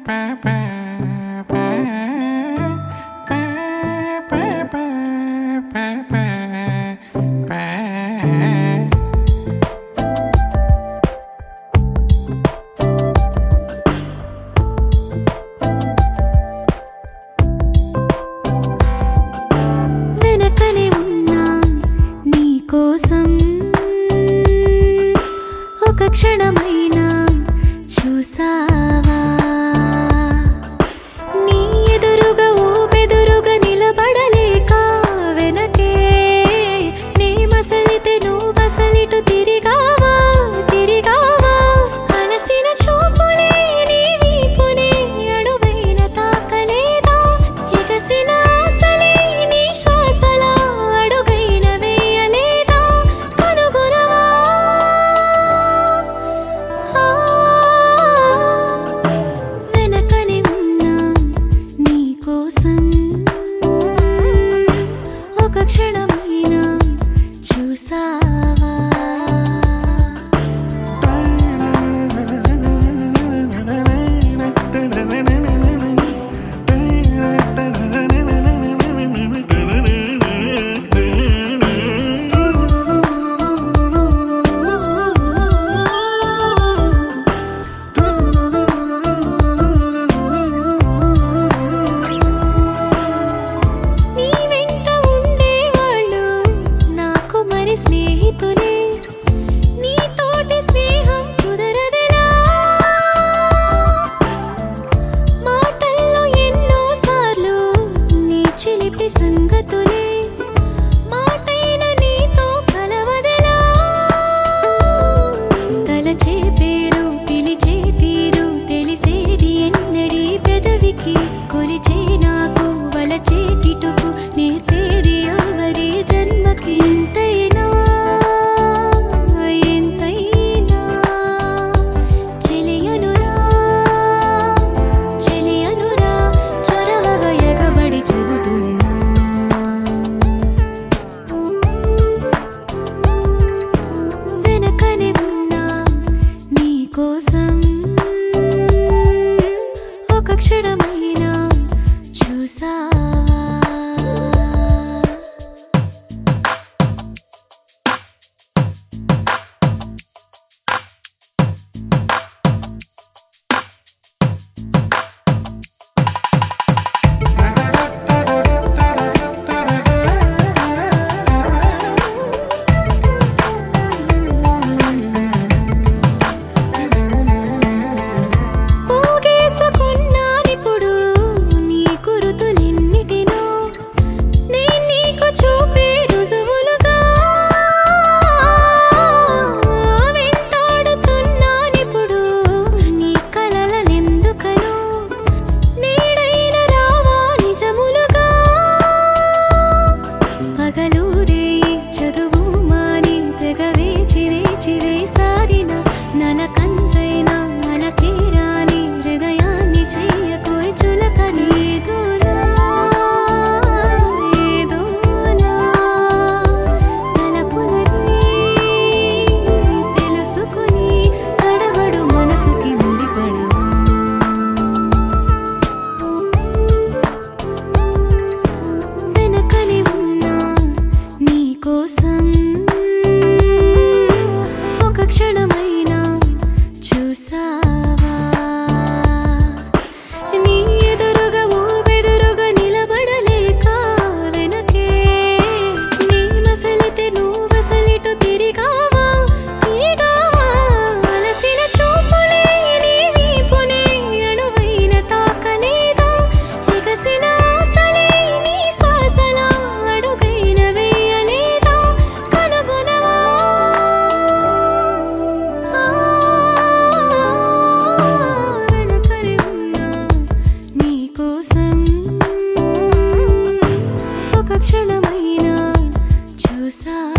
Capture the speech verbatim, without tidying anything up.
ఒక క్షణమైనా చూసావా నీ ఎదురుగా ఊబెదురుగా నిలబడలేక వెనకే నే మసలితే నువ్వు మసలిటు తిరిగావా తిరిగావా అలసిన చూపులే నీ వీపునే అడువైన తాకలేదా ఎగసిన ఆశలే నీ శ్వాసలా అడుగైన వేయలేదా కనుగొనవా వెనకనే ఉన్నా నీ కోసం ఒక క్షణమైనా చూసావా నీ వెంట ఉండేవాళ్ళు నాకు మరి స్నేహితులే నీతోటి స్నేహం కుదరదెలా మాటల్లో ఎన్నోసార్లు నీ చిలిపి సంగతులే మాటైన నీతో కలవదెలా తలచే పేరు పిలిచే తీరు తెలిసేది ఎన్నడీ పెదవికి కొలిచే నాకు వలచే కిటుకు నేర్పేది ఎవరి జన్మకి ఎంతైనా ఎంతైనా చెలియనురా చెలియనురా చొరవగా ఎగబడి చెబుతున్నా వెనకనే ఉన్నా నీ కోసం ఒక క్షణమైనా చూసావా పోగేసుకున్నానిప్పుడు నీ గురుతులెన్నిటినో నేను నీకు చూపే రుజువులుగా వెంటాడుతున్నానిప్పుడు నీ కలలనెందుకనో నేడైన రావా నిజములుగా పగలూరే చదువు మాని తెగ వేచి వేచి వేసారిన ననకంతైనా మనకే రాని హృదయాన్ని చెయ్యకోయ్ చులకని ఏదోలా ఏదోలా తలపులని తెలుసుకుని తడబడు మనసుకి ముడిపడవా వెనకనే ఉన్నా నీ కోసం ఒక క్షణమైనా చూసావా నీ ఎదురుగా ఊబెదురుగా నిలబడలేక వెనకే నీ మసలితే నువ్వు మసలిటు తిరిగావా తిరిగావా అలసిన చూపులే నీ వీపునే అణువైన తాకలేదా ఎగసిన ఆశలే నీ శ్వాసలా అడుగైన వేయలేదా కనుగొనవా వెనకనే ఉన్నా నీ కోసం ఒక క్షణమైనా చూసా